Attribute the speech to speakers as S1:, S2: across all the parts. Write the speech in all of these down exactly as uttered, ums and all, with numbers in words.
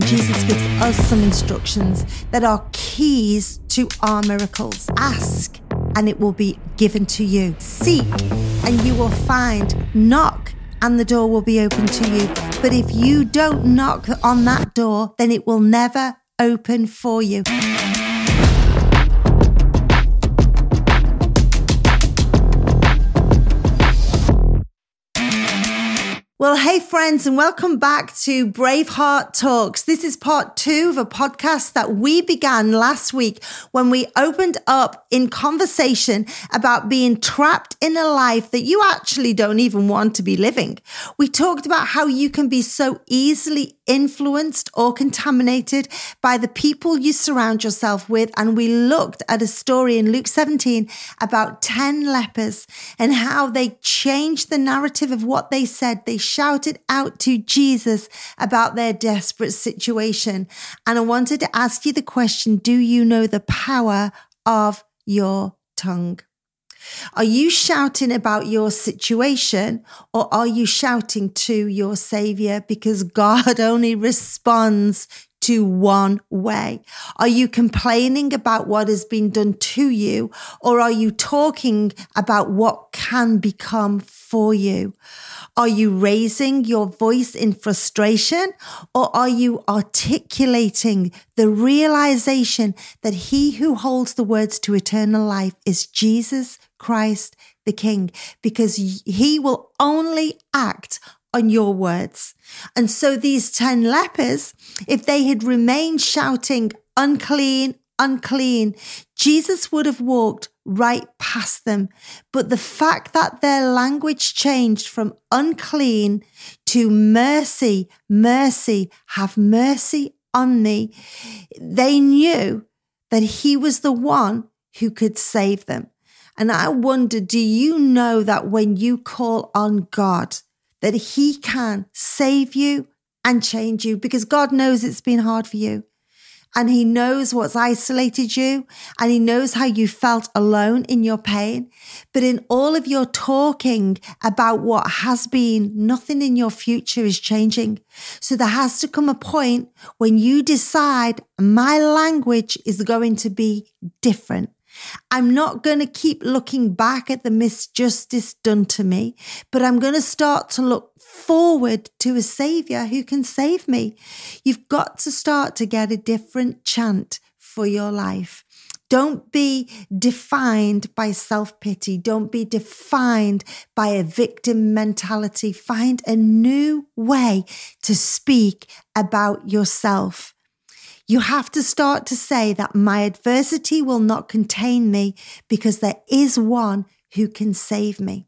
S1: Jesus gives us some instructions that are keys to our miracles. Ask, and it will be given to you. Seek, and you will find. Knock, and the door will be open to you. But if you don't knock on that door, then it will never open for you. Well, hey friends, and welcome back to Braveheart Talks. This is part two of a podcast that we began last week when we opened up in conversation about being trapped in a life that you actually don't even want to be living. We talked about how you can be so easily influenced or contaminated by the people you surround yourself with. And we looked at a story in Luke seventeen about ten lepers and how they changed the narrative of what they said. They shouted out to Jesus about their desperate situation. And I wanted to ask you the question, do you know the power of your tongue? Are you shouting about your situation, or are you shouting to your Savior? Because God only responds to one way. Are you complaining about what has been done to you, or are you talking about what can become for you? Are you raising your voice in frustration, or are you articulating the realization that he who holds the words to eternal life is Jesus Christ the King, because he will only act on your words? And so these ten lepers, if they had remained shouting, unclean, unclean, Jesus would have walked right past them. But the fact that their language changed from unclean to mercy, mercy, have mercy on me, they knew that he was the one who could save them. And I wonder, do you know that when you call on God, that he can save you and change you? Because God knows it's been hard for you. And he knows what's isolated you, and he knows how you felt alone in your pain. But in all of your talking about what has been, nothing in your future is changing. So there has to come a point when you decide, my language is going to be different. I'm not going to keep looking back at the misjustice done to me, but I'm going to start to look forward to a Savior who can save me. You've got to start to get a different chant for your life. Don't be defined by self-pity. Don't be defined by a victim mentality. Find a new way to speak about yourself. You have to start to say that my adversity will not contain me, because there is one who can save me.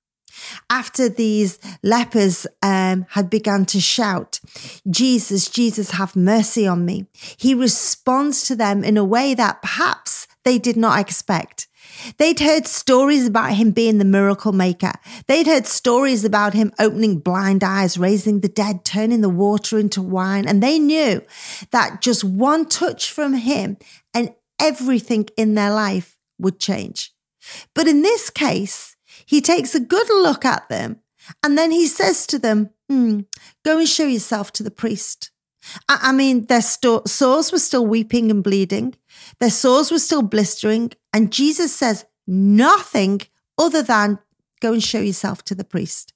S1: After these lepers um, had begun to shout, Jesus, Jesus, have mercy on me, he responds to them in a way that perhaps they did not expect. They'd heard stories about him being the miracle maker. They'd heard stories about him opening blind eyes, raising the dead, turning the water into wine. And they knew that just one touch from him and everything in their life would change. But in this case, he takes a good look at them, and then he says to them, hmm, go and show yourself to the priest. I mean, their sto- sores were still weeping and bleeding. Their sores were still blistering. And Jesus says nothing other than go and show yourself to the priest.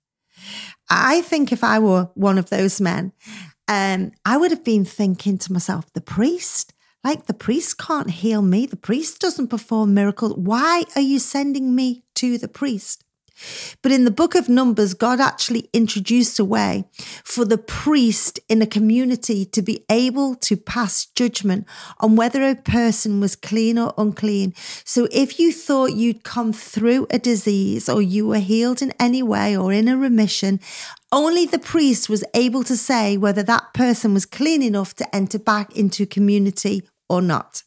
S1: I think if I were one of those men, um, I would have been thinking to myself, the priest? Like, the priest can't heal me. The priest doesn't perform miracles. Why are you sending me to the priest? But in the book of Numbers, God actually introduced a way for the priest in a community to be able to pass judgment on whether a person was clean or unclean. So if you thought you'd come through a disease, or you were healed in any way or in a remission, only the priest was able to say whether that person was clean enough to enter back into community or not.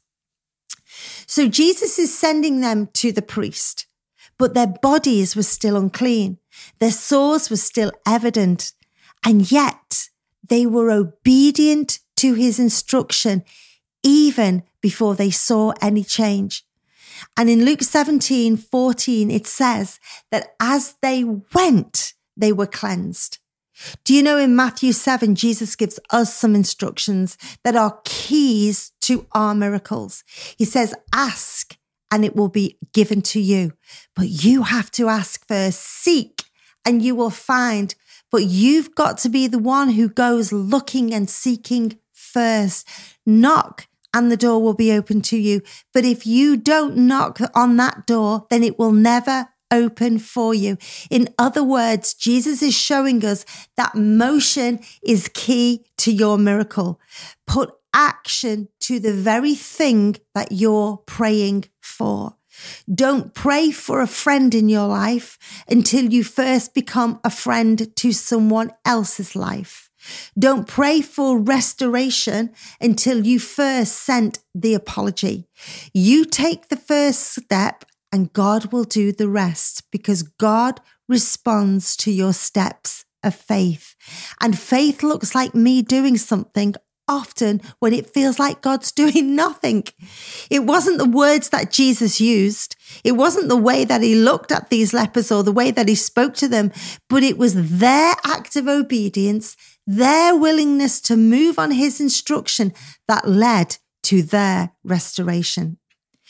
S1: So Jesus is sending them to the priest. But their bodies were still unclean. Their sores were still evident. And yet they were obedient to his instruction, even before they saw any change. And in Luke seventeen fourteen, it says that as they went, they were cleansed. Do you know in Matthew seven, Jesus gives us some instructions that are keys to our miracles. He says, ask and it will be given to you. But you have to ask first. Seek and you will find. But you've got to be the one who goes looking and seeking first. Knock and the door will be open to you. But if you don't knock on that door, then it will never open for you. In other words, Jesus is showing us that motion is key to your miracle. Put action to the very thing that you're praying for. Don't pray for a friend in your life until you first become a friend to someone else's life. Don't pray for restoration until you first sent the apology. You take the first step and God will do the rest, because God responds to your steps of faith. And faith looks like me doing something often when it feels like God's doing nothing. It wasn't the words that Jesus used. It wasn't the way that he looked at these lepers or the way that he spoke to them, but it was their act of obedience, their willingness to move on his instruction that led to their restoration.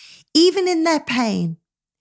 S1: Even in their pain,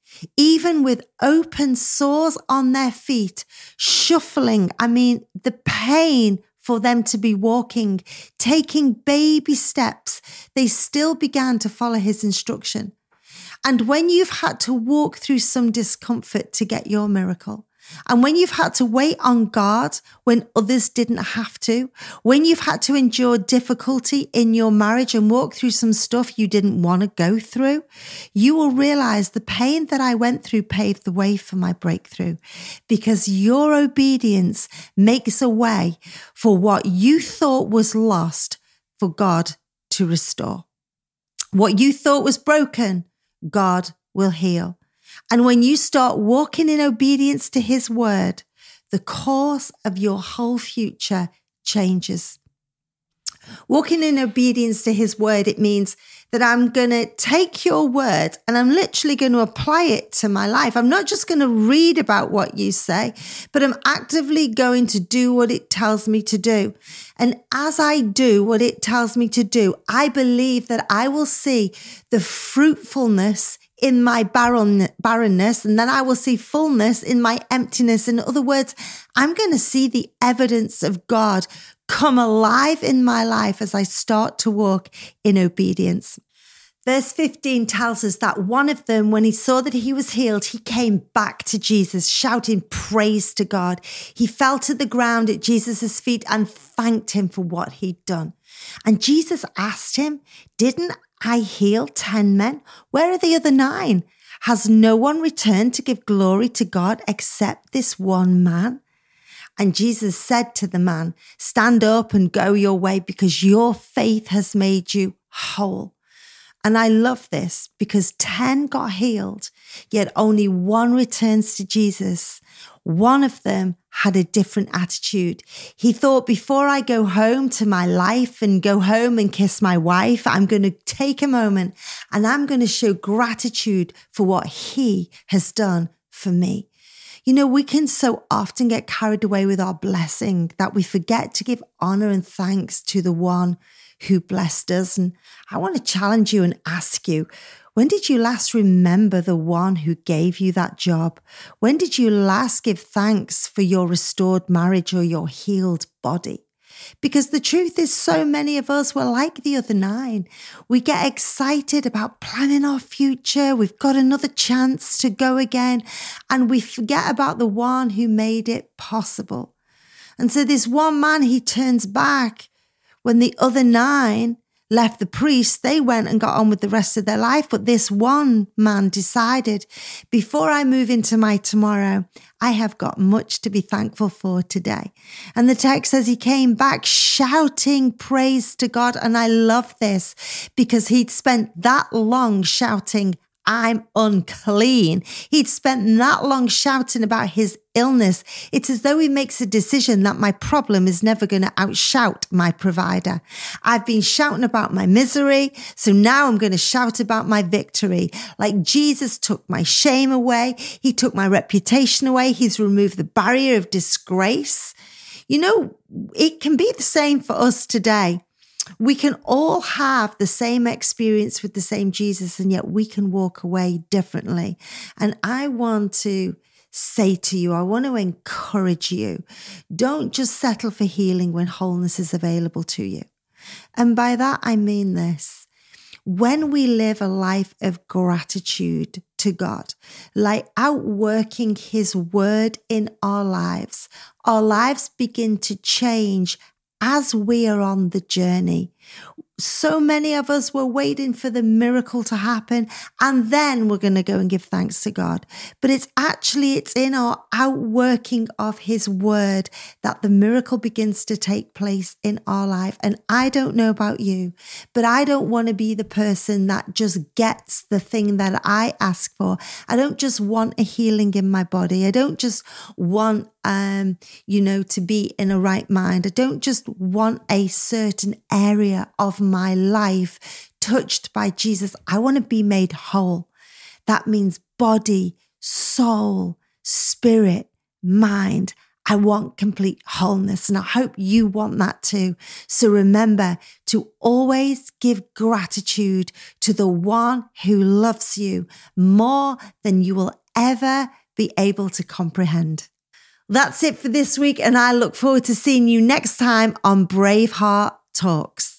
S1: even with open sores on their feet, shuffling, I mean, the pain for them to be walking, taking baby steps, they still began to follow his instruction. And when you've had to walk through some discomfort to get your miracle, and when you've had to wait on God when others didn't have to, when you've had to endure difficulty in your marriage and walk through some stuff you didn't want to go through, you will realize the pain that I went through paved the way for my breakthrough, because your obedience makes a way for what you thought was lost for God to restore. What you thought was broken, God will heal. And when you start walking in obedience to his word, the course of your whole future changes. Walking in obedience to his word, it means that I'm going to take your word and I'm literally going to apply it to my life. I'm not just going to read about what you say, but I'm actively going to do what it tells me to do. And as I do what it tells me to do, I believe that I will see the fruitfulness in my barren, barrenness, and then I will see fullness in my emptiness. In other words, I'm going to see the evidence of God come alive in my life as I start to walk in obedience. Verse fifteen tells us that one of them, when he saw that he was healed, he came back to Jesus, shouting praise to God. He fell to the ground at Jesus' feet and thanked him for what he'd done. And Jesus asked him, "Didn't I heal ten men? Where are the other nine? Has no one returned to give glory to God except this one man?" And Jesus said to the man, "Stand up and go your way, because your faith has made you whole." And I love this, because ten got healed, yet only one returns to Jesus. One of them had a different attitude. He thought, before I go home to my life and go home and kiss my wife, I'm going to take a moment and I'm going to show gratitude for what he has done for me. You know, we can so often get carried away with our blessing that we forget to give honor and thanks to the one who blessed us. And I want to challenge you and ask you, when did you last remember the one who gave you that job? When did you last give thanks for your restored marriage or your healed body? Because the truth is, so many of us were like the other nine. We get excited about planning our future. We've got another chance to go again. And we forget about the one who made it possible. And so this one man, he turns back. When the other nine left the priest, they went and got on with the rest of their life. But this one man decided, before I move into my tomorrow, I have got much to be thankful for today. And the text says he came back shouting praise to God. And I love this, because he'd spent that long shouting, "I'm unclean." He'd spent that long shouting about his illness. It's as though he makes a decision that my problem is never going to outshout my provider. I've been shouting about my misery, so now I'm going to shout about my victory. Like Jesus took my shame away. He took my reputation away. He's removed the barrier of disgrace. You know, it can be the same for us today. We can all have the same experience with the same Jesus, and yet we can walk away differently. And I want to say to you, I want to encourage you, don't just settle for healing when wholeness is available to you. And by that, I mean this. When we live a life of gratitude to God, like outworking His word in our lives, our lives begin to change as we are on the journey. So many of us were waiting for the miracle to happen, and then we're going to go and give thanks to God. But it's actually, it's in our outworking of His word that the miracle begins to take place in our life. And I don't know about you, but I don't want to be the person that just gets the thing that I ask for. I don't just want a healing in my body. I don't just want Um, you know, to be in a right mind. I don't just want a certain area of my life touched by Jesus. I want to be made whole. That means body, soul, spirit, mind. I want complete wholeness, and I hope you want that too. So remember to always give gratitude to the one who loves you more than you will ever be able to comprehend. That's it for this week, and I look forward to seeing you next time on Braveheart Talks.